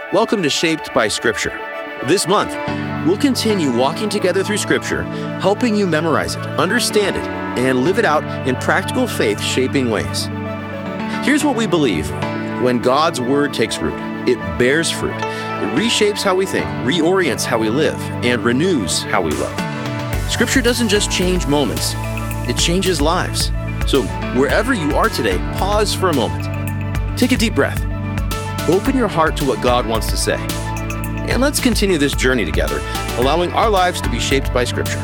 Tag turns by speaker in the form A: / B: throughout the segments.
A: Welcome to Shaped by Scripture. This month, we'll continue walking together through Scripture, helping you memorize it, understand it, and live it out in practical faith-shaping ways. Here's what we believe. When God's Word takes root, it bears fruit. It reshapes how we think, reorients how we live, and renews how we love. Scripture doesn't just change moments, it changes lives. So wherever you are today, pause for a moment. Take a deep breath. Open your heart to what God wants to say. And let's continue this journey together, allowing our lives to be shaped by Scripture.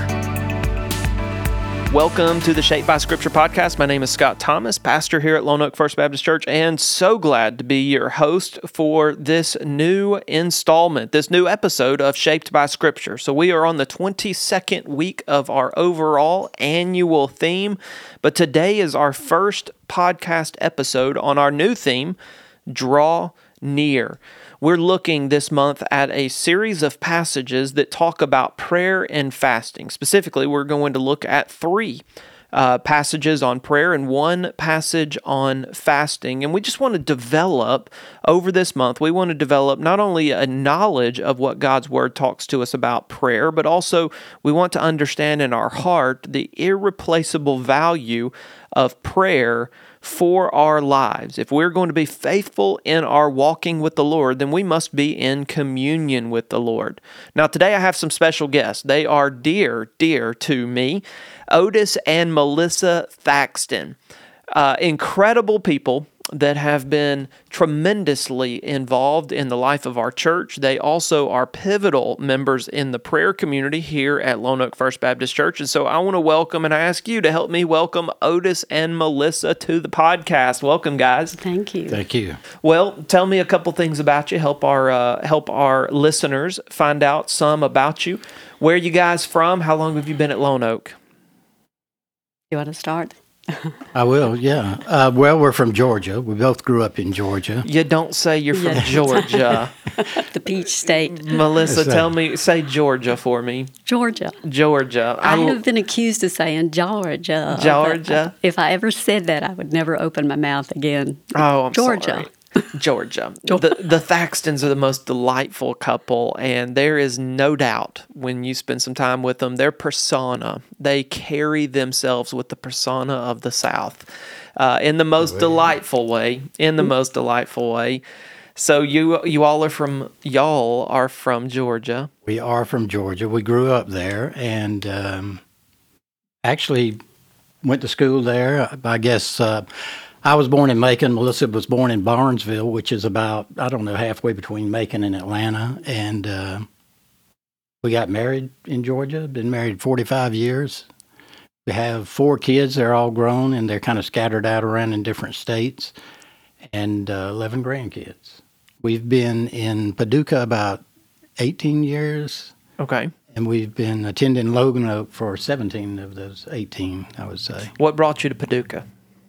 B: Welcome to the Shaped by Scripture podcast. My name is Scott Thomas, pastor here at Lone Oak First Baptist Church, and so glad to be your host for this new installment, this new episode of Shaped by Scripture. So we are on the 22nd week of our overall annual theme, but today is our first podcast episode on our new theme, Draw Near. We're looking this month at a series of passages that talk about prayer and fasting. Specifically, we're going to look at three passages on prayer and one passage on fasting. And we just want to develop, over this month, we want to develop not only a knowledge of what God's Word talks to us about prayer, but also we want to understand in our heart the irreplaceable value of prayer for our lives. If we're going to be faithful in our walking with the Lord, then we must be in communion with the Lord. Now, today I have some special guests. They are dear to me, Otis and Melissa Thaxton. Incredible people that have been tremendously involved in the life of our church. They also are pivotal members in the prayer community here at Lone Oak First Baptist Church. And so I want to welcome, and I ask you to help me welcome Otis and Melissa to the podcast. Welcome, guys.
C: Thank you.
D: Thank you.
B: Well, tell me a couple things about you. Help our listeners find out some about you. Where are you guys from? How long have you been at Lone Oak?
C: You want to start?
D: I will, yeah. Well, we're from Georgia. We both grew up in Georgia.
B: You don't say you're from Georgia.
C: The Peach State.
B: Melissa, say Georgia for me.
C: Georgia.
B: I
C: have been accused of saying Georgia.
B: Georgia.
C: If I ever said that, I would never open my mouth again.
B: Oh, I'm
C: Georgia.
B: sorry. Georgia. The Thaxtons are the most delightful couple, and there is no doubt when you spend some time with them, their persona, they carry themselves with the persona of the South in the most delightful way. So you all are from Georgia.
D: We are from Georgia. We grew up there and actually went to school there. I guess I was born in Macon. Melissa was born in Barnesville, which is about, halfway between Macon and Atlanta. And we got married in Georgia, been married 45 years. We have 4 kids. They're all grown, and they're kind of scattered out around in different states, and 11 grandkids. We've been in Paducah about 18 years.
B: Okay.
D: And we've been attending Logan Oak for 17 of those 18, I would say.
B: What brought you to Paducah?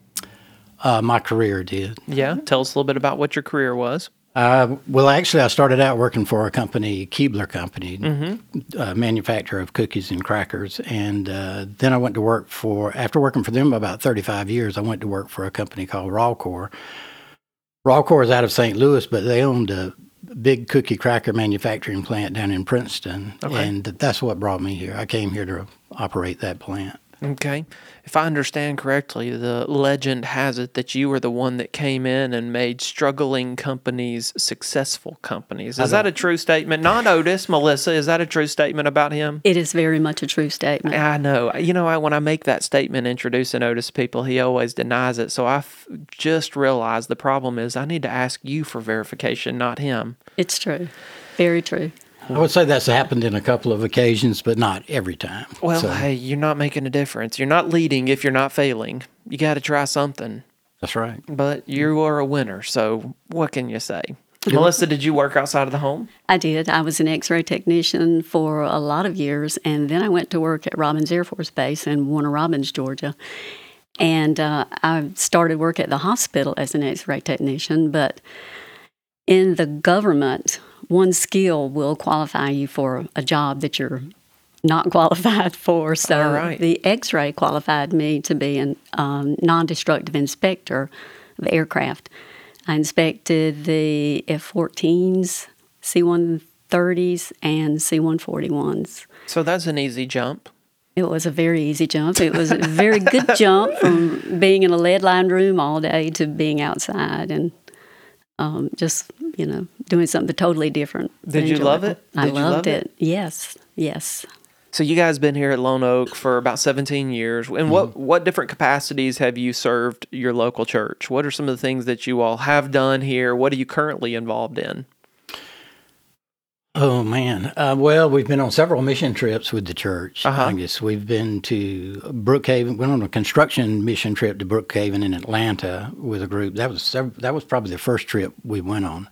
D: My career did.
B: Yeah, tell us a little bit about what your career was.
D: Well, actually, I started out working for a company, Keebler Company, manufacturer of cookies and crackers. And then I went to work after working for them about 35 years, I went to work for a company called Rawcor. Rawcor is out of St. Louis, but they owned a big cookie cracker manufacturing plant down in Princeton. Okay. And that's what brought me here. I came here to operate that plant.
B: Okay. If I understand correctly, the legend has it that you were the one that came in and made struggling companies successful companies. Is that a true statement? Not Otis, Melissa. Is that a true statement about him?
C: It is very much a true statement.
B: I know. When I make that statement introducing Otis to people, he always denies it. So I just realized the problem is I need to ask you for verification, not him.
C: It's true. Very true.
D: I would say that's happened in a couple of occasions, but not every time.
B: Well, hey, you're not making a difference. You're not leading if you're not failing. You got to try something.
D: That's right.
B: But you are a winner, so what can you say? Melissa, did you work outside of the home?
C: I did. I was an X-ray technician for a lot of years, and then I went to work at Robins Air Force Base in Warner Robins, Georgia. And I started work at the hospital as an X-ray technician, but in the government, one skill will qualify you for a job that you're not qualified for. So the X-ray qualified me to be a non-destructive inspector of aircraft. I inspected the F-14s, C-130s and C-141s.
B: So that's an easy jump.
C: It was a very easy jump. It was a very good jump from being in a lead-lined room all day to being outside and just, doing something totally different.
B: Did you love it?
C: I loved it. Yes.
B: So you guys been here at Lone Oak for about 17 years. And what different capacities have you served your local church? What are some of the things that you all have done here? What are you currently involved in?
D: Oh, man. Well, we've been on several mission trips with the church.
B: Uh-huh.
D: I guess we've been to Brookhaven. Went on a construction mission trip to Brookhaven in Atlanta with a group. That was probably the first trip we went on.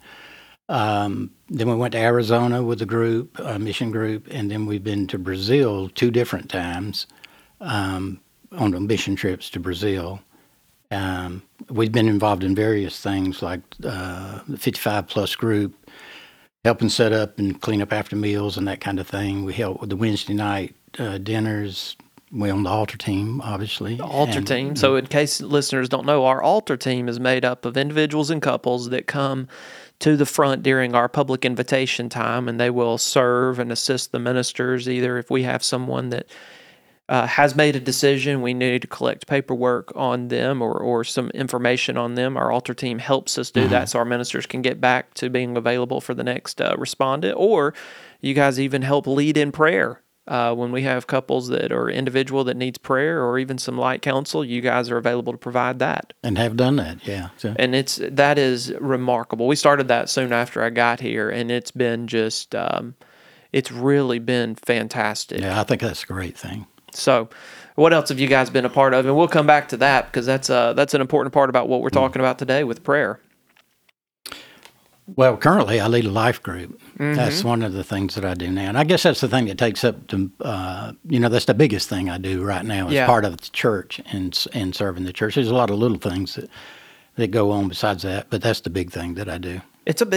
D: Then we went to Arizona with a group, a mission group, and then we've been to Brazil 2 different times on the mission trips to Brazil. We've been involved in various things like the 55-plus group, helping set up and clean up after meals and that kind of thing. We help with the Wednesday night dinners. We on the altar team, obviously.
B: The altar team. So in case listeners don't know, our altar team is made up of individuals and couples that come to the front during our public invitation time, and they will serve and assist the ministers. Either if we have someone that has made a decision, we need to collect paperwork on them or some information on them. Our altar team helps us do that so our ministers can get back to being available for the next respondent. Or you guys even help lead in prayer. When we have couples that are individual that needs prayer or even some light counsel, you guys are available to provide that.
D: And have done that, yeah. So.
B: And that is remarkable. We started that soon after I got here, and it's been just, it's really been fantastic.
D: Yeah, I think that's a great thing.
B: So what else have you guys been a part of? And we'll come back to that because that's an important part about what we're talking about today with prayer.
D: Well, currently I lead a life group. Mm-hmm. That's one of the things that I do now. And I guess that's the thing that takes up the, that's the biggest thing I do right now as part of the church and serving the church. There's a lot of little things that go on besides that, but that's the big thing that I do.
B: That's a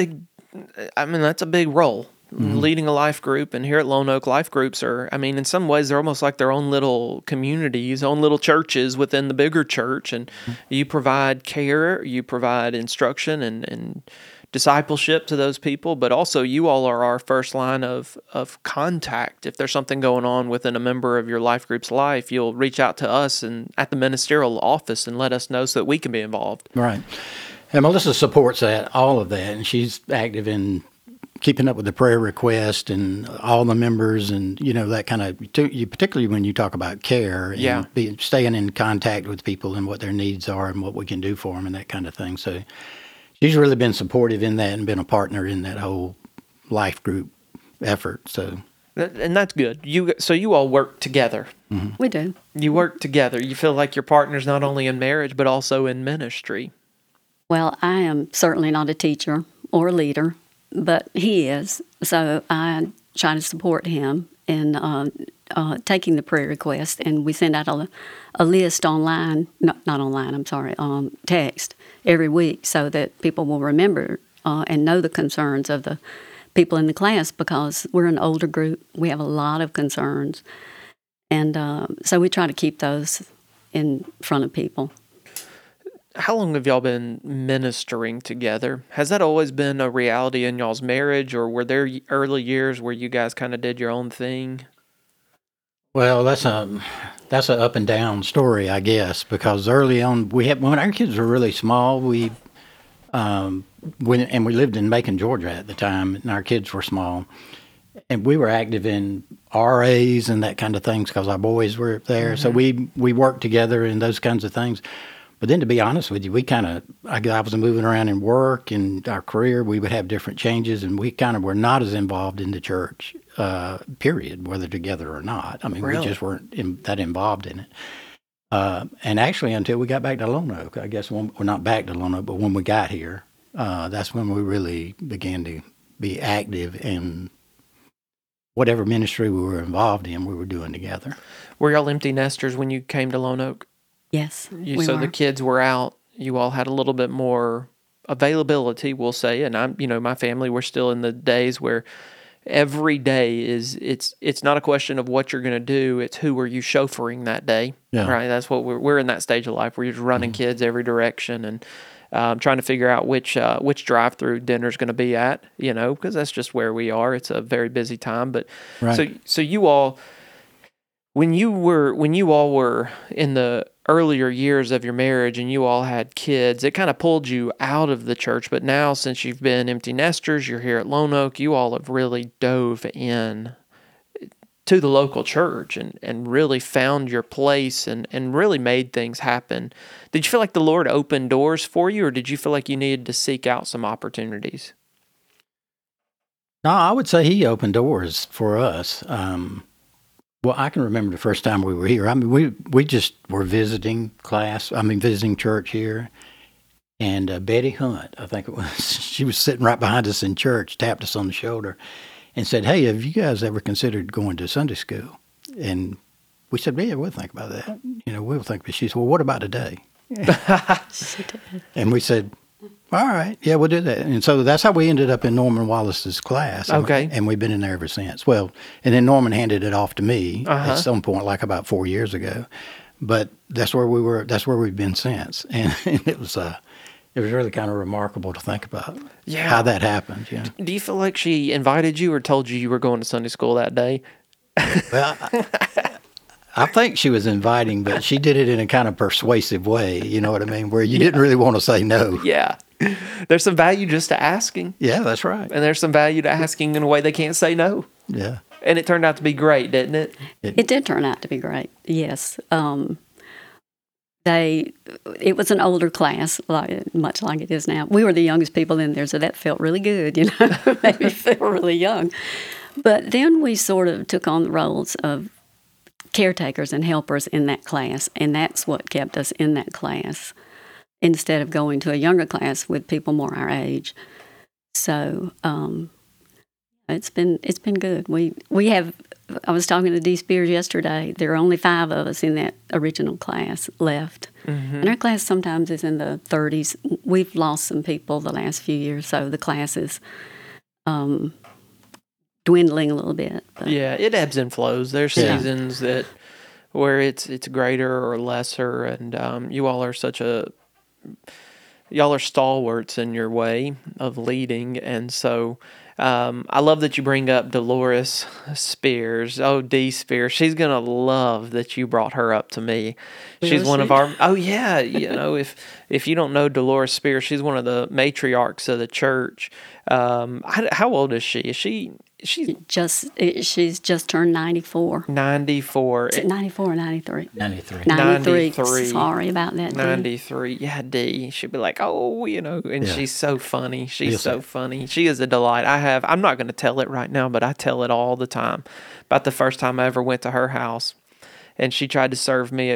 B: big role. Mm-hmm. Leading a life group, and here at Lone Oak, life groups are, in some ways, they're almost like their own little communities, own little churches within the bigger church, and you provide care, you provide instruction and discipleship to those people, but also you all are our first line of contact. If there's something going on within a member of your life group's life, you'll reach out to us and at the ministerial office and let us know so that we can be involved.
D: Right. And Melissa supports all of that, and she's active in keeping up with the prayer request and all the members and, that kind of, particularly when you talk about care and staying in contact with people and what their needs are and what we can do for them and that kind of thing. So she's really been supportive in that and been a partner in that whole life group effort. So,
B: and that's good. So you all work together.
C: Mm-hmm. We do.
B: You work together. You feel like your partner's not only in marriage, but also in ministry.
C: Well, I am certainly not a teacher or a leader, but he is. So I try to support him in taking the prayer request, and we send out a list online, not online, I'm sorry, text every week so that people will remember and know the concerns of the people in the class because we're an older group. We have a lot of concerns, and so we try to keep those in front of people.
B: How long have y'all been ministering together? Has that always been a reality in y'all's marriage, or were there early years where you guys kind of did your own thing?
D: Well, that's an up and down story, I guess, because early on when our kids were really small, we lived in Macon, Georgia at the time, and our kids were small, and we were active in RAs and that kind of things because our boys were there, so we worked together in those kinds of things. But then, to be honest with you, I was moving around in work and our career. We would have different changes, and we kind of were not as involved in the church, period, whether together or not. Really? We just weren't that involved in it. And actually, until we got back to Lone Oak, I guess, we're not back to Lone Oak, but when we got here, that's when we really began to be active in whatever ministry we were involved in, we were doing together.
B: Were y'all empty nesters when you came to Lone Oak?
C: Yes,
B: the kids were out. You all had a little bit more availability, we'll say. And my family, we're still in the days where every day it's not a question of what you're going to do. It's who are you chauffeuring that day, right? That's what we're in that stage of life where you're just running kids every direction. trying to figure out which drive-through dinner's going to be at, because that's just where we are. It's a very busy time. But
D: Right.
B: so you all, when you all were in the earlier years of your marriage and you all had kids, it kind of pulled you out of the church. But now, since you've been empty nesters, you're here at Lone Oak, you all have really dove in to the local church and really found your place and really made things happen. Did you feel like the Lord opened doors for you, or did you feel like you needed to seek out some opportunities?
D: No, I would say he opened doors for us. Well, I can remember the first time we were here. I mean, we just were visiting church here. And Betty Hunt, I think it was, she was sitting right behind us in church, tapped us on the shoulder and said, "Hey, have you guys ever considered going to Sunday school?" And we said, "Yeah, we'll think about that. We'll think." But she said, "Well, what about today?"
C: She did.
D: And we said, "All right, yeah, we'll do that." And so that's how we ended up in Norman Wallace's class.
B: Okay.
D: And we've been in there ever since. Well, and then Norman handed it off to me
B: Uh-huh.
D: at some point, like about 4 years ago. But that's where we were. That's where we've been since. And it was really kind of remarkable to think about how that happened. Yeah.
B: Do you feel like she invited you or told you were going to Sunday school that day?
D: Well, I think she was inviting, but she did it in a kind of persuasive way. You know what I mean? Where you didn't really want to say no.
B: Yeah. There's some value just to asking,
D: Yeah, that's right.
B: and there's some value to asking in a way they can't say no.
D: Yeah.
B: And it turned out to be great, didn't it?
C: It did turn out to be great. Yes. It was an older class, much like it is now. We were the youngest people in there, so that felt really good, made me feel really young. But then we sort of took on the roles of caretakers and helpers in that class, and that's what kept us in that class instead of going to a younger class with people more our age. So it's been good. We have. I was talking to Dee Spears yesterday. There are only 5 of us in that original class left. Mm-hmm. And our class sometimes is in the 30s. We've lost some people the last few years, so the class is dwindling a little bit. But.
B: Yeah, it ebbs and flows. There's seasons where it's greater or lesser, and you all are y'all are stalwarts in your way of leading, and so I love that you bring up Dolores Spears. Oh, Dee Spears. She's going to love that you brought her up to me. She's one of our, oh yeah, if you don't know Dolores Spears, she's one of the matriarchs of the church. How old is she? She's
C: just turned 94.
B: 94.
C: Is it 94 or 93?
D: 93.
B: 93.
C: Sorry about that, Dee.
B: 93. Yeah, Dee. She'd be like, oh, and she's so funny. She's
D: Yes,
B: so
D: sir.
B: funny. She is a delight. I'm not going to tell it right now, but I tell it all the time about the first time I ever went to her house, and she tried to serve me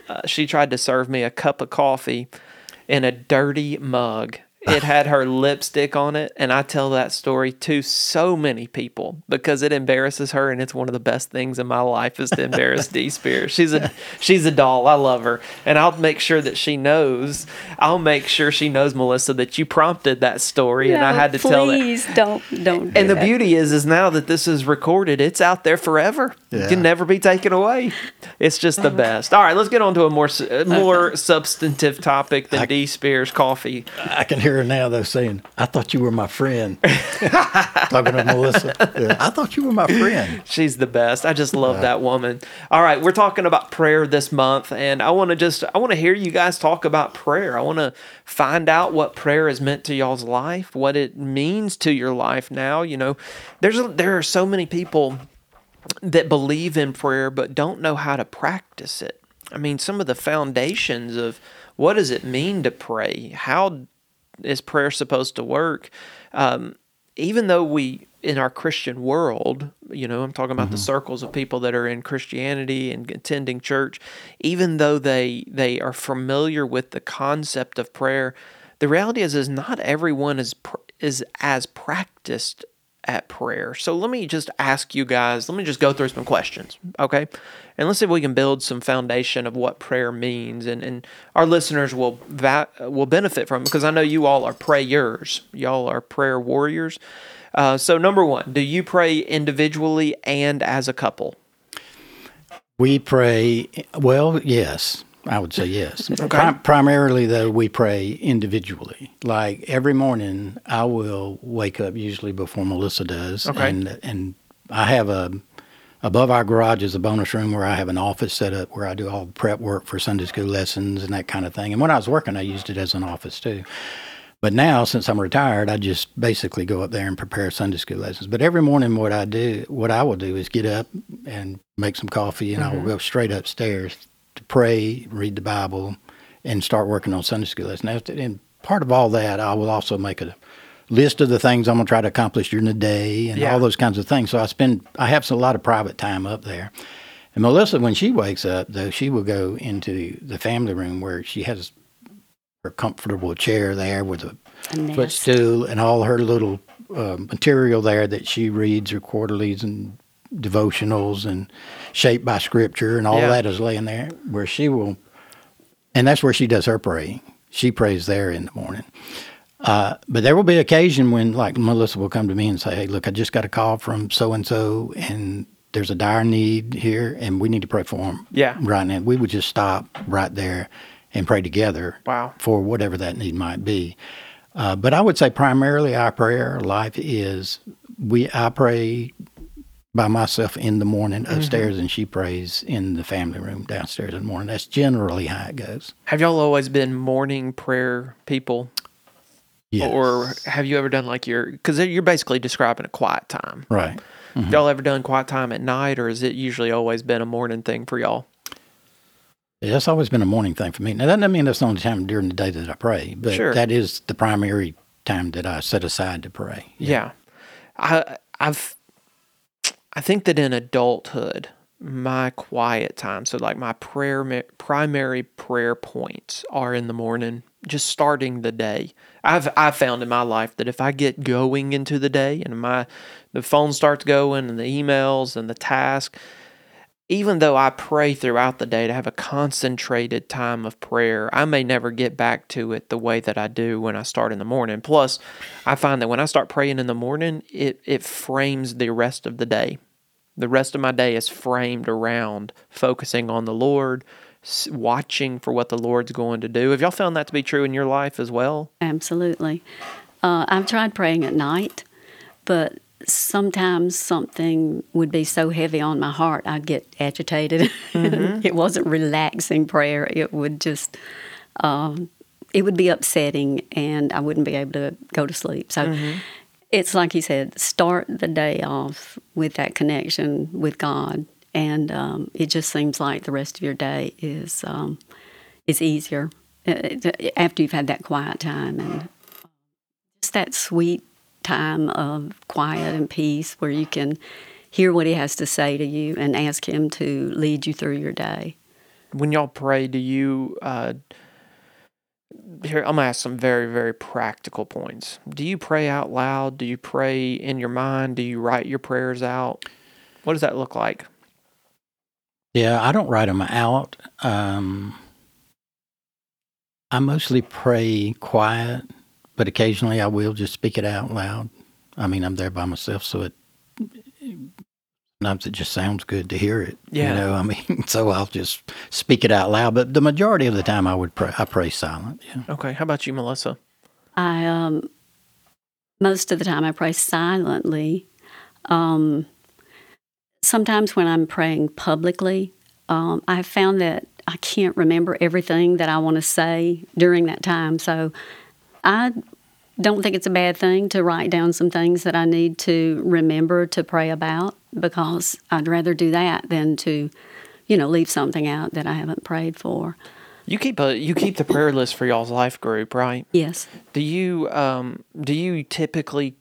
B: a cup of coffee in a dirty mug. It had her lipstick on it, and I tell that story to so many people because it embarrasses her, and it's one of the best things in my life is to embarrass Dee Spears. She's a doll. I love her, and I'll make sure that she knows. I'll make sure she knows, Melissa, that you prompted that story, and I had to tell it.
C: Please don't.
B: And the beauty is now that this is recorded, it's out there forever.
D: Yeah.
B: It can never be taken away. It's just the best. All right, let's get on to a more substantive topic than Dee Spears coffee.
D: I can hear her now, though, saying, "I thought you were my friend." Talking to Melissa. Yeah, "I thought you were my friend."
B: She's the best. I just love that woman. All right, we're talking about prayer this month, and I want to hear you guys talk about prayer. I want to find out what prayer has meant to y'all's life, what it means to your life now. There are so many people that believe in prayer but don't know how to practice it. I mean, some of the foundations of what does it mean to pray? How is prayer supposed to work? Even though we, in our Christian world, I'm talking about the circles of people that are in Christianity and attending church, even though they are familiar with the concept of prayer, the reality is not everyone is as practiced at prayer. So let me just ask you guys, let me just go through some questions, okay? And let's see if we can build some foundation of what prayer means, and our listeners will benefit from it because I know you all are prayers. Y'all are prayer warriors. So number one, do you pray individually and as a couple?
D: We pray, well, yes. I would say yes. Primarily, though, we pray individually. Like every morning, I will wake up usually before Melissa does, and I have above our garage is a bonus room where I have an office set up where I do all the prep work for Sunday school lessons and that kind of thing. And when I was working, I used it as an office too. But now, since I'm retired, I just basically go up there and prepare Sunday school lessons. But every morning, what I will do is get up and make some coffee, and I will go straight upstairs to pray, read the Bible, and start working on Sunday school lessons. And part of all that, I will also make a list of the things I'm going to try to accomplish during the day and all those kinds of things. So I have a lot of private time up there. And Melissa, when she wakes up, though, she will go into the family room where she has her comfortable chair there with a footstool and all her little material there that she reads, her quarterlies and devotionals and Shaped by Scripture, and all that is laying there where she will, and that's where she does her praying. She prays there in the morning. But there will be occasion when, like, Melissa will come to me and say, hey, look, I just got a call from so-and-so, and there's a dire need here, and we need to pray for them right now. We would just stop right there and pray together for whatever that need might be. But I would say primarily our prayer life is I pray by myself in the morning upstairs, and she prays in the family room downstairs in the morning. That's generally how it goes.
B: Have y'all always been morning prayer people?
D: Yes.
B: Or have you ever done because you're basically describing a quiet time.
D: Right. Mm-hmm.
B: Have y'all ever done quiet time at night, or has it usually always been a morning thing for y'all?
D: Yeah, it's always been a morning thing for me. Now, that doesn't mean that's the only time during the day that I pray, but that is the primary time that I set aside to pray.
B: Yeah. I think that in adulthood, my quiet time, so like my primary prayer points are in the morning, just starting the day. I've found in my life that if I get going into the day and the phone starts going and the emails and the task, even though I pray throughout the day to have a concentrated time of prayer, I may never get back to it the way that I do when I start in the morning. Plus, I find that when I start praying in the morning, it frames the rest of the day. The rest of my day is framed around focusing on the Lord, watching for what the Lord's going to do. Have y'all found that to be true in your life as well?
C: Absolutely. I've tried praying at night, but sometimes something would be so heavy on my heart, I'd get agitated. It wasn't relaxing prayer. It would just, it would be upsetting, and I wouldn't be able to go to sleep. So it's like you said, start the day off with that connection with God, and it just seems like the rest of your day is easier after you've had that quiet time and just that sweet time of quiet and peace where you can hear what He has to say to you and ask Him to lead you through your day.
B: When y'all pray, do you here, I'm going to ask some very, very practical points. Do you pray out loud? Do you pray in your mind? Do you write your prayers out? What does that look like?
D: Yeah, I don't write them out. I mostly pray quiet, but occasionally I will just speak it out loud. I mean, I'm there by myself, so sometimes it just sounds good to hear it.
B: Yeah.
D: You know, I mean, so I'll just speak it out loud. But the majority of the time I pray silent. Yeah.
B: Okay. How about you, Melissa?
C: Most of the time I pray silently. Sometimes when I'm praying publicly, I have found that I can't remember everything that I want to say during that time. So I don't think it's a bad thing to write down some things that I need to remember to pray about, because I'd rather do that than to, leave something out that I haven't prayed for.
B: You keep the prayer list for y'all's life group, right?
C: Yes.
B: Do you typically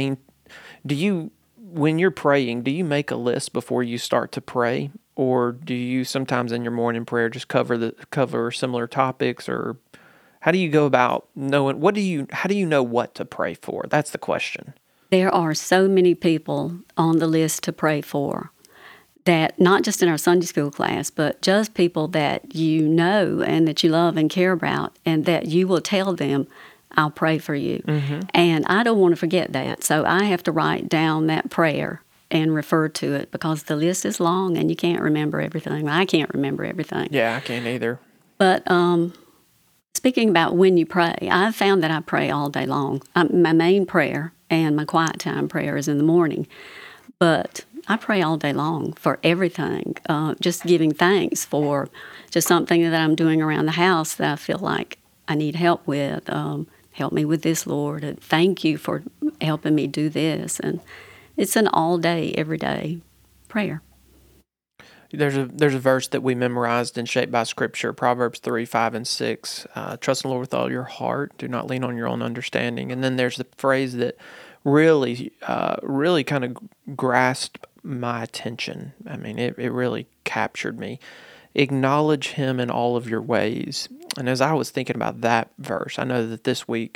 B: when you're praying, do you make a list before you start to pray, or do you sometimes in your morning prayer just cover similar topics, or how do you go about knowing how do you know what to pray for? That's the question.
C: There are so many people on the list to pray for, that not just in our Sunday school class, but just people that you know and that you love and care about, and that you will tell them, I'll pray for you. Mm-hmm. And I don't want to forget that. So I have to write down that prayer and refer to it, because the list is long and you can't remember everything. I can't remember everything.
B: Yeah, I can't either.
C: But speaking about when you pray, I've found that I pray all day long. My main prayer and my quiet time prayer is in the morning. But I pray all day long for everything, just giving thanks for just something that I'm doing around the house that I feel like I need help with. Help me with this, Lord. And thank you for helping me do this. And it's an all day, every day prayer.
B: There's a verse that we memorized and shaped by Scripture, Proverbs 3, 5, and 6. Trust in the Lord with all your heart. Do not lean on your own understanding. And then there's the phrase that really kind of grasped my attention. I mean, it really captured me. Acknowledge him in all of your ways. And as I was thinking about that verse, I know that this week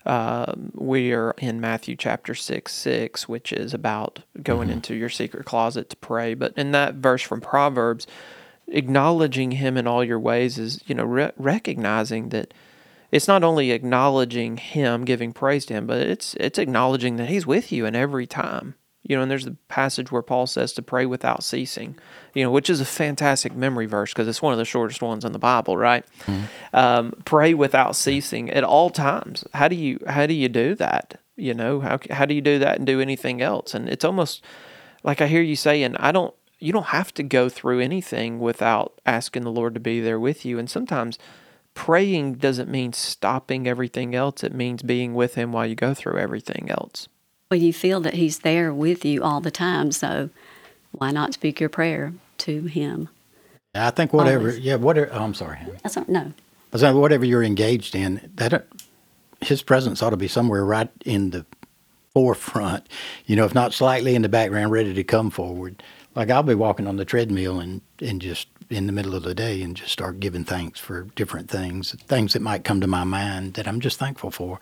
B: we are in Matthew chapter 6, which is about going into your secret closet to pray. But in that verse from Proverbs, acknowledging him in all your ways is, recognizing that it's not only acknowledging him, giving praise to him, but it's acknowledging that he's with you in every time. And there's the passage where Paul says to pray without ceasing, which is a fantastic memory verse because it's one of the shortest ones in the Bible, right? Mm-hmm. Pray without ceasing at all times. How do you do that? How do you do that and do anything else? And it's almost like I hear you saying, you don't have to go through anything without asking the Lord to be there with you. And sometimes praying doesn't mean stopping everything else. It means being with him while you go through everything else.
C: Well, you feel that he's there with you all the time, so why not speak your prayer to him?
D: I think whatever,
C: Always.
D: whatever. Oh, I'm sorry.
C: No.
D: I was saying whatever you're engaged in, his presence ought to be somewhere right in the forefront. If not slightly in the background, ready to come forward. Like I'll be walking on the treadmill and just in the middle of the day and just start giving thanks for different things that might come to my mind that I'm just thankful for.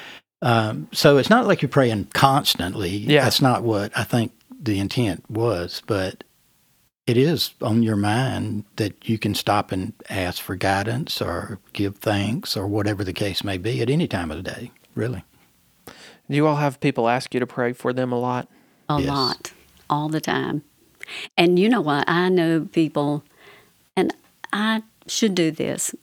D: So it's not like you're praying constantly.
B: Yeah.
D: That's not what I think the intent was, but it is on your mind that you can stop and ask for guidance or give thanks or whatever the case may be at any time of the day, really.
B: Do you all have people ask you to pray for them a lot?
C: A
D: Yes.
C: lot, all the time. And you know what? I know people, and I should do this.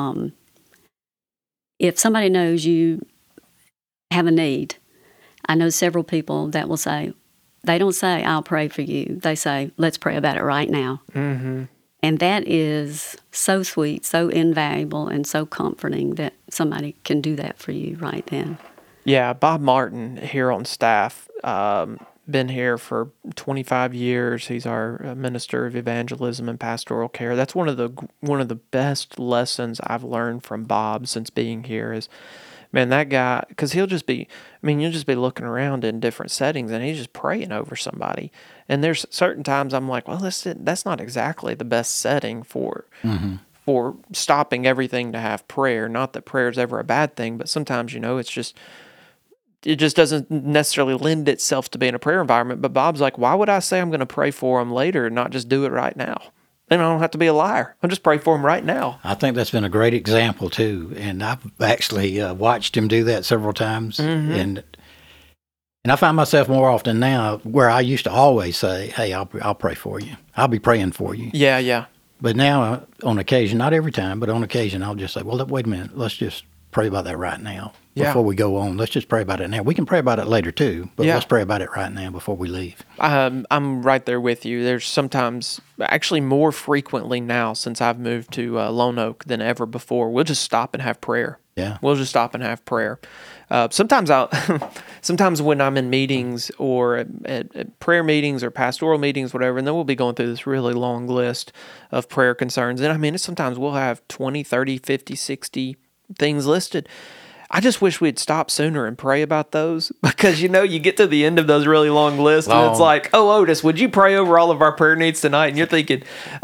C: If somebody knows you have a need, I know several people that will say, they don't say, I'll pray for you. They say, let's pray about it right now.
B: Mm-hmm.
C: And that is so sweet, so invaluable, and so comforting that somebody can do that for you right then.
B: Yeah, Bob Martin here on staff, been here for 25 years. He's our minister of evangelism and pastoral care. That's one of the best lessons I've learned from Bob since being here is, man, that guy, because you'll just be looking around in different settings and he's just praying over somebody. And there's certain times I'm like, well, that's not exactly the best setting for stopping everything to have prayer. Not that prayer is ever a bad thing, but sometimes, it just doesn't necessarily lend itself to being a prayer environment. But Bob's like, why would I say I'm going to pray for him later and not just do it right now? And I don't have to be a liar. I'll just pray for him right now.
D: I think that's been a great example, too. And I've actually watched him do that several times.
B: Mm-hmm.
D: And I find myself more often now where I used to always say, hey, I'll pray for you. I'll be praying for you.
B: Yeah.
D: But now, on occasion, not every time, but on occasion, I'll just say, well, wait a minute. Let's just pray about that right now before we go on. Let's just pray about it now. We can pray about it later, too, but let's pray about it right now before we leave.
B: I'm right there with you. There's sometimes, actually more frequently now since I've moved to Lone Oak than ever before, we'll just stop and have prayer.
D: Yeah.
B: We'll just stop and have prayer. Sometimes when I'm in meetings or at prayer meetings or pastoral meetings, whatever, and then we'll be going through this really long list of prayer concerns. And sometimes we'll have 20, 30, 50, 60 things listed. I just wish we'd stop sooner and pray about those because, you get to the end of those really long lists and it's like, oh, Otis, would you pray over all of our prayer needs tonight? And you're thinking,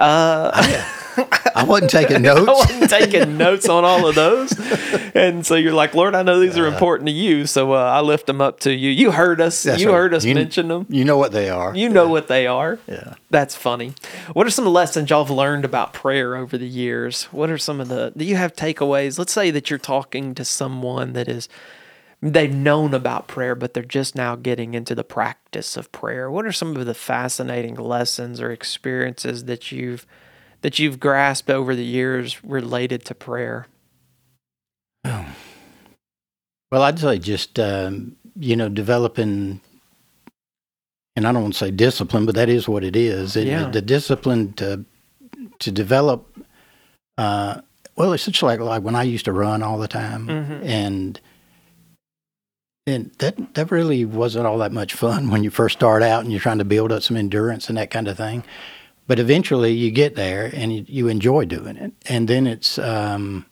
D: I wasn't taking notes.
B: I wasn't taking notes on all of those. And so you're like, Lord, I know these are important to you, so I lift them up to you. You heard us.
D: That's
B: you
D: right.
B: heard us mention them.
D: You know what they are.
B: You know what they are.
D: Yeah.
B: That's funny. What are some lessons y'all have learned about prayer over the years? What are some of do you have takeaways? Let's say that you're talking to someone they've known about prayer, but they're just now getting into the practice of prayer. What are some of the fascinating lessons or experiences that you've that you've grasped over the years related to prayer?
D: Well, I'd say just, developing, and I don't want to say discipline, but that is what it is. The discipline to develop, it's just like when I used to run all the time, and that really wasn't all that much fun when you first start out and you're trying to build up some endurance and that kind of thing. But eventually you get there and you enjoy doing it. And then it's, and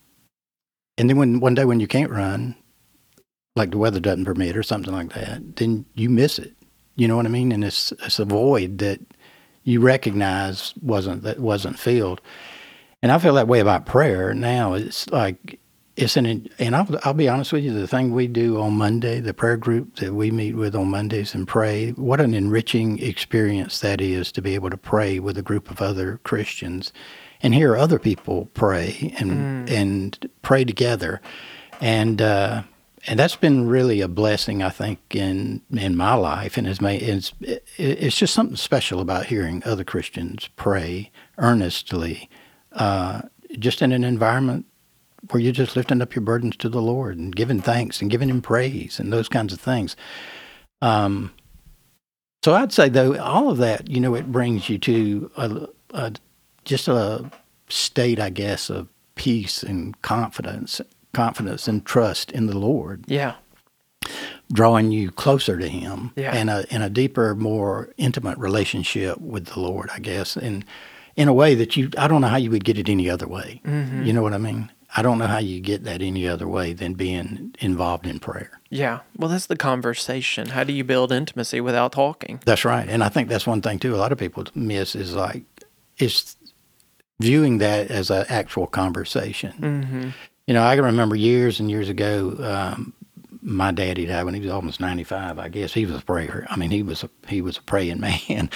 D: then one day when you can't run, like the weather doesn't permit or something like that, then you miss it. You know what I mean? And it's a void that you recognize wasn't filled. And I feel that way about prayer now. It's like, and I'll be honest with you, the thing we do on Monday, the prayer group that we meet with on Mondays and pray, what an enriching experience that is to be able to pray with a group of other Christians and hear other people pray and pray together. And that's been really a blessing, I think, in my life, and it's just something special about hearing other Christians pray earnestly, just in an environment where you're just lifting up your burdens to the Lord and giving thanks and giving Him praise and those kinds of things. So I'd say, though, all of that, it brings you to just a state, I guess, of peace and confidence and trust in the Lord. Yeah. Drawing you closer to Him and a deeper, more intimate relationship with the Lord, I guess, and in a way that I don't know how you would get it any other way. You know what I mean? I don't know how you get that any other way than being involved in prayer.
B: Yeah. Well, that's the conversation. How do you build intimacy without talking?
D: That's right. And I think that's one thing, too, a lot of people miss is it's viewing that as an actual conversation. I can remember years and years ago, my daddy died when he was almost 95, I guess. He was a prayer. I mean, he was a praying man.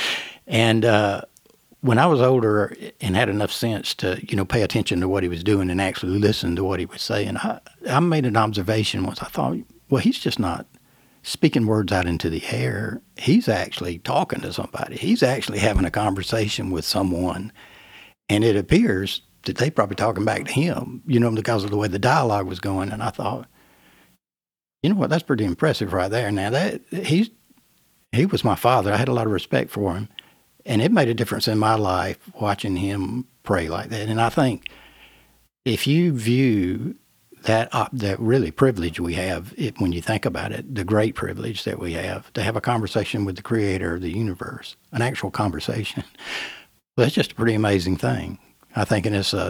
D: And when I was older and had enough sense to, pay attention to what he was doing and actually listen to what he was saying, I made an observation once. I thought, well, he's just not speaking words out into the air. He's actually talking to somebody. He's actually having a conversation with someone. And it appears that they probably talking back to him, because of the way the dialogue was going. And I thought, you know what, that's pretty impressive right there. Now, he was my father. I had a lot of respect for him. And it made a difference in my life watching him pray like that. And I think if you view that really privilege we have, when you think about it, the great privilege that we have to have a conversation with the Creator of the universe, an actual conversation, well, that's just a pretty amazing thing, I think. And it's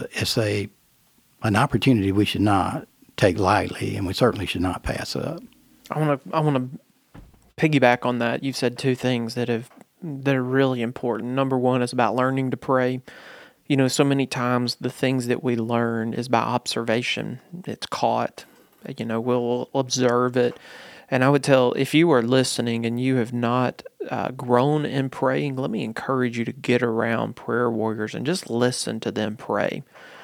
D: an opportunity we should not take lightly, and we certainly should not pass up.
B: I want to piggyback on that. You've said two things that are really important. Number one is about learning to pray. So many times the things that we learn is by observation. It's caught. We'll observe it. And I would tell, if you are listening and you have not grown in praying, let me encourage you to get around prayer warriors and just listen to them pray.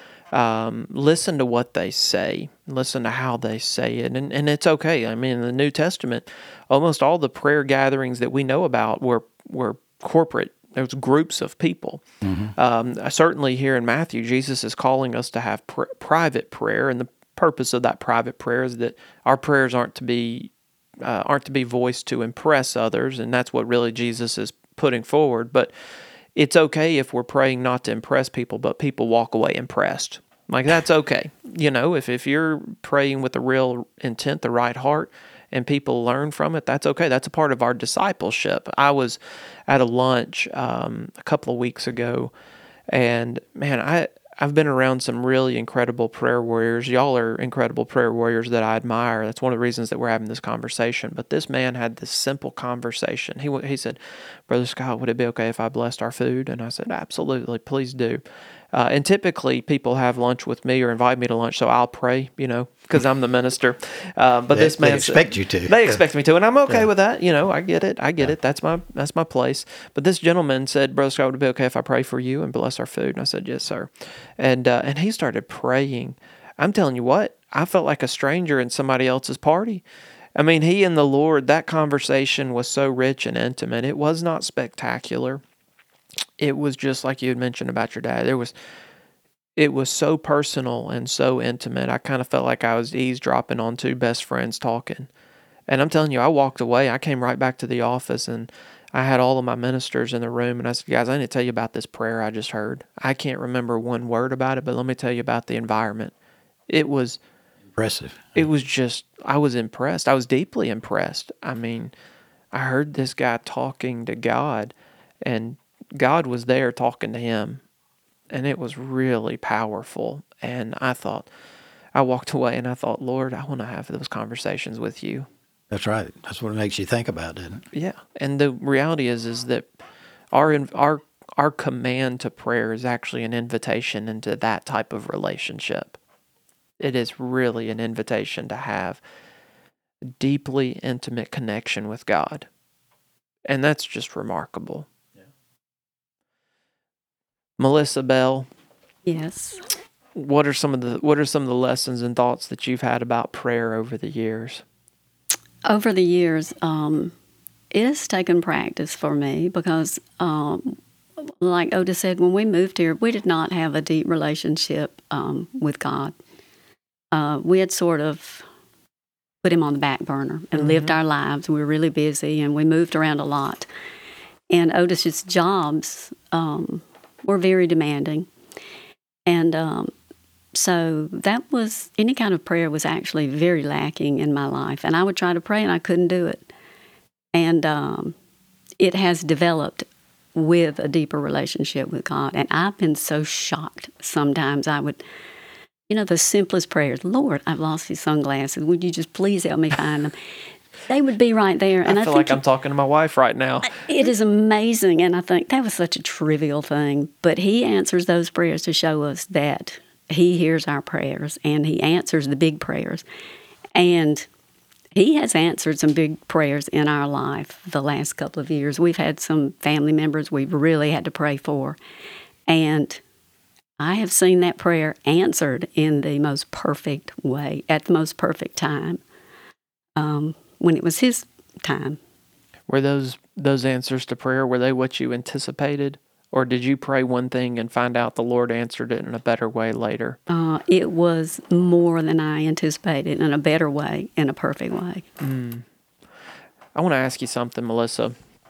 B: Listen to what they say. Listen to how they say it. And it's okay. I mean, in the New Testament, almost all the prayer gatherings that we know about were corporate. There was groups of people. Certainly here in Matthew, Jesus is calling us to have private prayer, and the purpose of that private prayer is that our prayers aren't to be voiced to impress others, and that's what really Jesus is putting forward. But it's okay if we're praying not to impress people, but people walk away impressed. Like, that's okay. If you're praying with the real intent, the right heart, and people learn from it, that's okay. That's a part of our discipleship. I was at a lunch a couple of weeks ago, and man, I've been around some really incredible prayer warriors. Y'all are incredible prayer warriors that I admire. That's one of the reasons that we're having this conversation. But this man had this simple conversation. He said, "Brother Scott, would it be okay if I blessed our food?" And I said, "Absolutely, please do." And typically people have lunch with me or invite me to lunch, so I'll pray, because I'm the minister. But this man,
D: they expect you to.
B: They expect me to, and I'm okay with that. I get it. That's my place. But this gentleman said, "Brother Scott, would it be okay if I pray for you and bless our food?" And I said, "Yes, sir." And he started praying. I'm telling you what, I felt like a stranger in somebody else's party. I mean, he and the Lord, that conversation was so rich and intimate. It was not spectacular. it was just like you had mentioned about your dad. It was so personal and so intimate. I kind of felt like I was eavesdropping on two best friends talking. And I'm telling you, I walked away. I came right back to the office, and I had all of my ministers in the room, and I said, guys, I need to tell you about this prayer I just heard. I can't remember one word about it, but let me tell you about the environment. It was
D: Impressive.
B: it was just, I was impressed. I was deeply impressed. I mean, I heard this guy talking to God, and God was there talking to him, and it was really powerful. And I walked away and I thought, Lord, I want to have those conversations with you.
D: That's right. That's what it makes you think about, doesn't it?
B: Yeah. And the reality is that our command to prayer is actually an invitation into that type of relationship. It is really an invitation to have a deeply intimate connection with God. And that's just remarkable. Yeah. Melissa Bell,
C: Yes.
B: what are some of the lessons and thoughts that you've had about prayer over the years?
C: Over the years, it has taken practice for me because, like Otis said, when we moved here, we did not have a deep relationship with God. We had sort of put him on the back burner and lived our lives. We were really busy, and we moved around a lot. And Otis's jobs were very demanding. And so that was, any kind of prayer was actually very lacking in my life. And I would try to pray, and I couldn't do it. And it has developed with a deeper relationship with God. And I've been so shocked sometimes. I would, the simplest prayers, Lord, I've lost these sunglasses. Would you just please help me find them? They would be right there. And
B: I feel like I'm talking to my wife right now.
C: It is amazing. And I think that was such a trivial thing. But he answers those prayers to show us that he hears our prayers, and he answers the big prayers. And he has answered some big prayers in our life the last couple of years. We've had some family members we've really had to pray for. And I have seen that prayer answered in the most perfect way, at the most perfect time, when it was his time.
B: Were those answers to prayer, were they what you anticipated? Or did you pray one thing and find out the Lord answered it in a better way later?
C: It was more than I anticipated, in a better way, in a perfect way.
B: I want to ask you something, Melissa.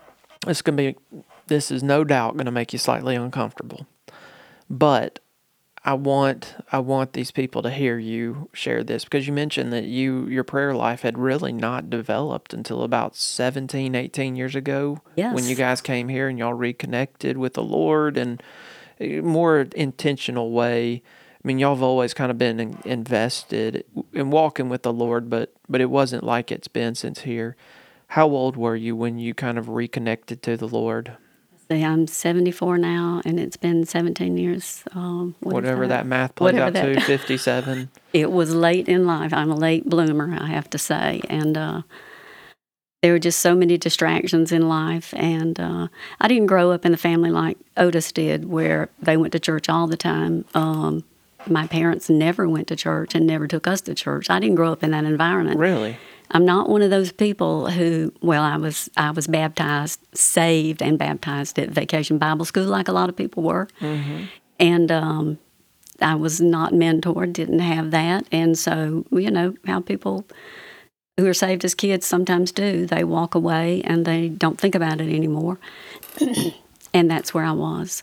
B: This is no doubt going to make you slightly uncomfortable. But I want these people to hear you share this, because you mentioned that your prayer life had really not developed until about 17, 18 years ago.
C: Yes.
B: When you guys came here and y'all reconnected with the Lord in a more intentional way. I mean, y'all have always kind of been invested in walking with the Lord, but it wasn't like it's been since here. How old were you when you kind of reconnected to the Lord?
C: See, I'm 74 now, and it's been 17 years.
B: Whatever that math plays out to, 57.
C: It was late in life. I'm a late bloomer, I have to say. And there were just so many distractions in life. And I didn't grow up in a family like Otis did, where they went to church all the time. My parents never went to church and never took us to church. I didn't grow up in that environment.
B: Really?
C: I'm not one of those people who, I was baptized, saved and baptized at Vacation Bible School like a lot of people were. Mm-hmm. And I was not mentored, didn't have that. And so, how people who are saved as kids sometimes do. They walk away and they don't think about it anymore. And that's where I was.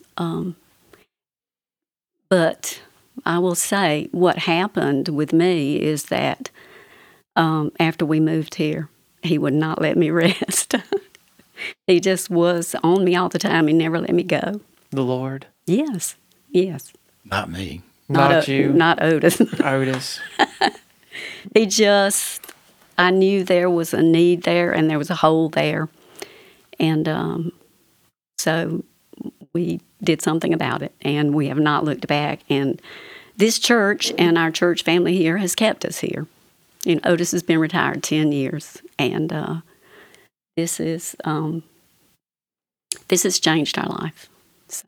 C: But I will say what happened with me is that after we moved here, he would not let me rest. He just was on me all the time. He never let me go.
B: The Lord?
C: Yes.
D: Not me.
B: Not you.
C: Not Otis.
B: Otis.
C: I knew there was a need there and there was a hole there. And so we did something about it, and we have not looked back. And this church and our church family here has kept us here. Otis has been retired 10 years, and this has changed our life. So.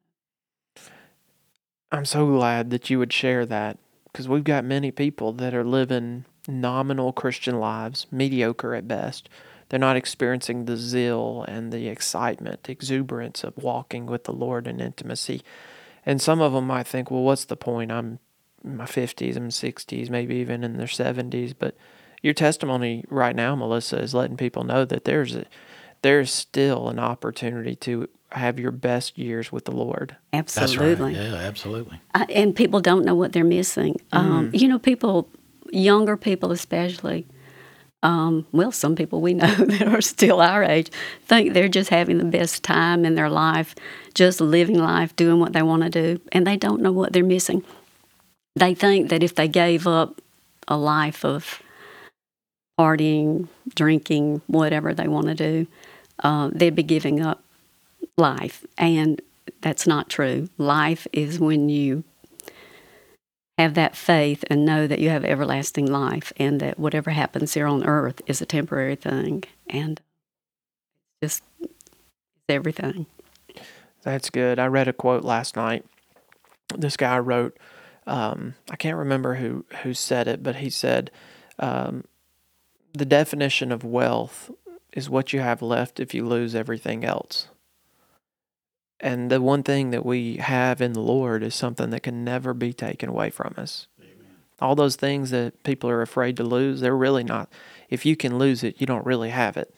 B: I'm so glad that you would share that, because we've got many people that are living nominal Christian lives, mediocre at best. They're not experiencing the zeal and the excitement, the exuberance of walking with the Lord in intimacy. And some of them might think, well, what's the point? I'm in my 50s, I'm 60s, maybe even in their 70s. But your testimony right now, Melissa, is letting people know that there's still an opportunity to have your best years with the Lord.
C: Absolutely.
D: That's right. Yeah, absolutely.
C: And people don't know what they're missing. People, younger people especially, some people we know that are still our age think they're just having the best time in their life, just living life, doing what they want to do, and they don't know what they're missing. They think that if they gave up a life of partying, drinking, whatever they want to do, they'd be giving up life, and that's not true. Life is when you have that faith and know that you have everlasting life, and that whatever happens here on earth is a temporary thing, and just everything.
B: That's good. I read a quote last night. This guy wrote, I can't remember who said it, but he said, the definition of wealth is what you have left if you lose everything else. And the one thing that we have in the Lord is something that can never be taken away from us. Amen. All those things that people are afraid to lose, they're really not. If you can lose it, you don't really have it.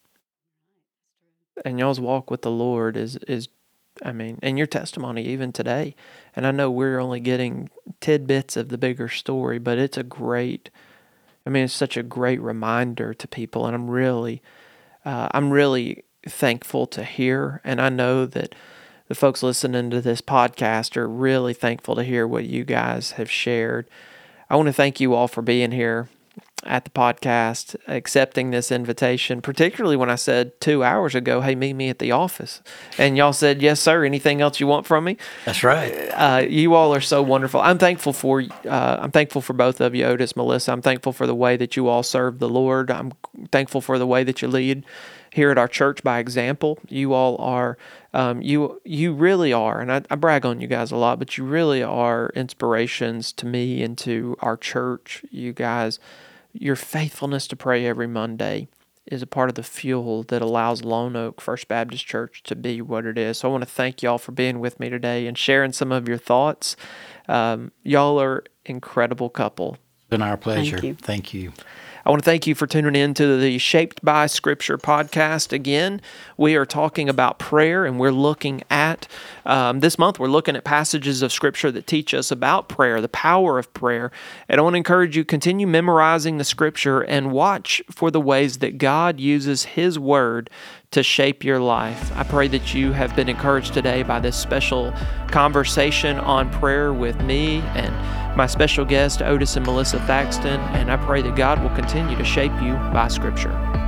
B: And y'all's walk with the Lord is and your testimony even today. And I know we're only getting tidbits of the bigger story, but it's it's such a great reminder to people. And I'm really thankful to hear, and I know that the folks listening to this podcast are really thankful to hear what you guys have shared. I want to thank you all for being here at the podcast, accepting this invitation, particularly when I said 2 hours ago, hey, meet me at the office. And y'all said, yes, sir. Anything else you want from me?
D: That's right.
B: You all are so wonderful. I'm thankful for both of you, Otis, Melissa. I'm thankful for the way that you all serve the Lord. I'm thankful for the way that you lead here at our church by example. You all are, you really are, and I brag on you guys a lot, but you really are inspirations to me and to our church. You guys, your faithfulness to pray every Monday is a part of the fuel that allows Lone Oak First Baptist Church to be what it is. So I want to thank y'all for being with me today and sharing some of your thoughts. Y'all are incredible couple.
D: It's been our pleasure.
C: Thank you.
B: I want to thank you for tuning in to the Shaped by Scripture podcast. Again, we are talking about prayer, and we're looking at, this month, we're looking at passages of Scripture that teach us about prayer, the power of prayer. And I want to encourage you, continue memorizing the Scripture and watch for the ways that God uses His Word to shape your life. I pray that you have been encouraged today by this special conversation on prayer with me and my special guest, Otis and Melissa Thaxton, and I pray that God will continue to shape you by Scripture.